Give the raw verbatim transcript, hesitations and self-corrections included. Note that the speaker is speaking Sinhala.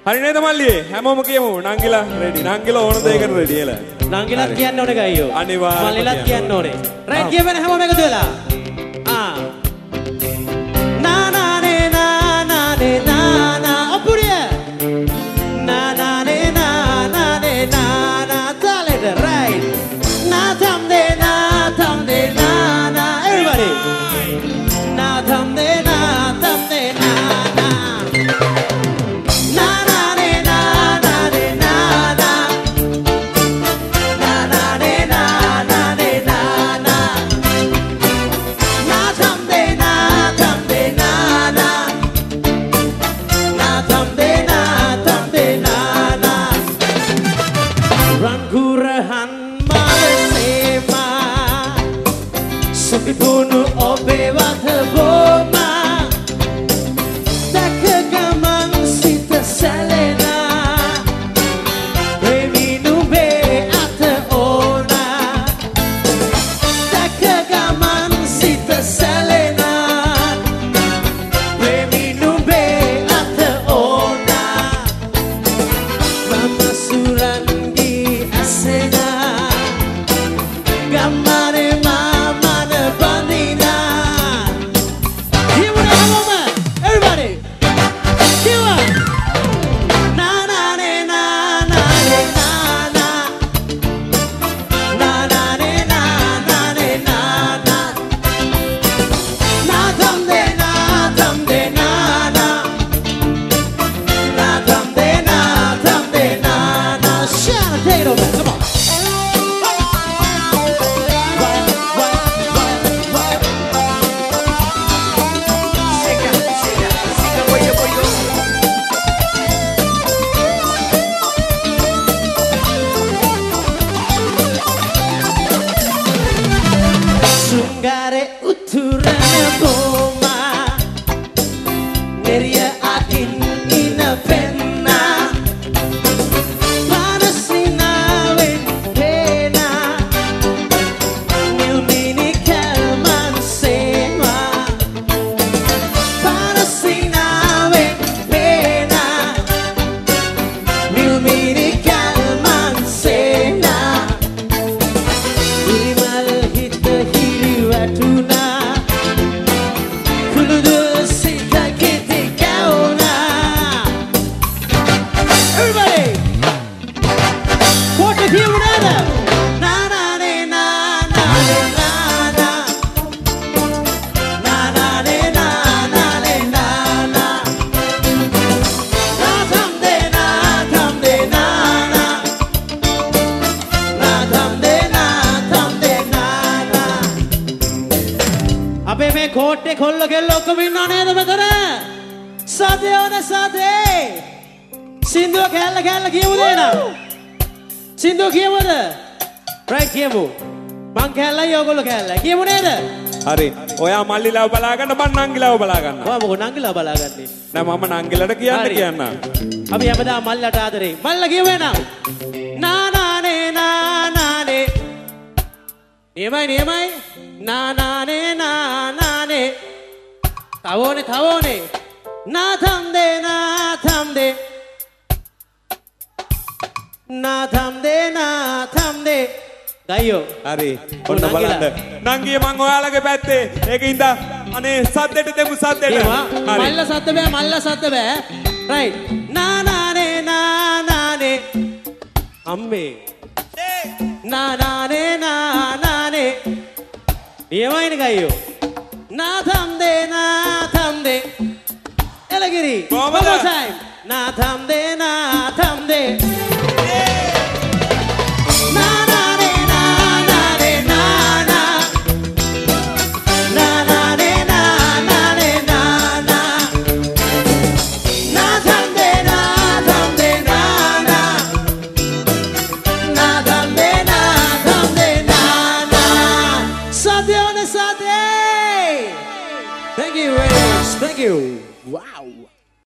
හරි නේද මල්ලියේ? හැමෝම කියමු නංගිලා රෙඩි. නංගිලා ඕන දෙයකට රෙඩි එලා. නංගිලාත් කියන්න ඕනේ ගයියෝ. අනිවාර්යයෙන්ම මල්ලිලාත් කියන්න ඕනේ. රයිට් කියවෙන හැමෝම එකතු වෙලා. ආ. නා නා නේ නා නා නේ නා නා අපුරිය. නා නා නේ නා නා නේ නා නා තාලෙට රයිට්. නා තම් දේ නා තම් දේ නා නා everybody. නා තම් දේ නා තම් දේ නා නා. Ibuno obe wathboma Takagamang sita salena Reminu be ata ona Takagamang sita salena Reminu be ata ona Mama surangi asena Gamare Sunggare uturana boma Neria ain ina penna Panasina wen pena Nilmini kalman sema Panasina wen pena Nilmini kalman sema Imal hita Tuna Kuludu sita kiti kauna Everybody What if you wanna Na na ne na na ne na na Na na ne na na ne na na Na tham de na tham de na na Na tham de na tham de na na අපේ මේ කෝට්ටේ කොල්ල කෙල්ල ඔක්කොම ඉන්නව නේද මෙතන? සතේ ඕන සතේ. සින්දුව කැල්ල කැල්ල කියමුද එනම්? සින්දුව කියමුද? රයිට් කියමු. මං කැල්ලයි ඔයගොල්ලෝ කැල්ලයි. කියමු නේද? හරි. ඔයා මල්ලිලාව බලා ගන්න මං නංගිලාව බලා ගන්න. ඔයා මොකෝ නංගිලාව බලාගන්නේ? නෑ මම නංගිලට කියන්න කියන්න. අපි හැමදාම මල්ලට ආදරේ. මල්ල කියමු එනම්. නා නා නේ නා නා නේ. නියමයි නියමයි. Na na ne na na ne Tawone tawone Na tham de na tham de Na tham de na tham de Gayo Hari ඔන්න බලන්න නංගිය මං ඔයාලගේ පැත්තේ ඒකින්ද අනේ සද්දෙට දෙමු සද්දෙට හරි මල්ල සද්ද බෑ මල්ල සද්ද බෑ right Na na ne na na ne අම්මේ Na na ne na na ne නියමයිනේ ගයියෝ නා තම් දේ නා තම් දේ එලගිරි one more time නා තම් දේ නා තම් දේ නා නා නේ නා නා නේ නා නා නා නා නේ නා නා නේ නා නා නා තම් දේ නා තම් දේ නා නා නා තම් දේ නා තම් දේ නා නා සත්‍ය ඕනේ සත්‍ය Thank you very much. Thank you. Wow.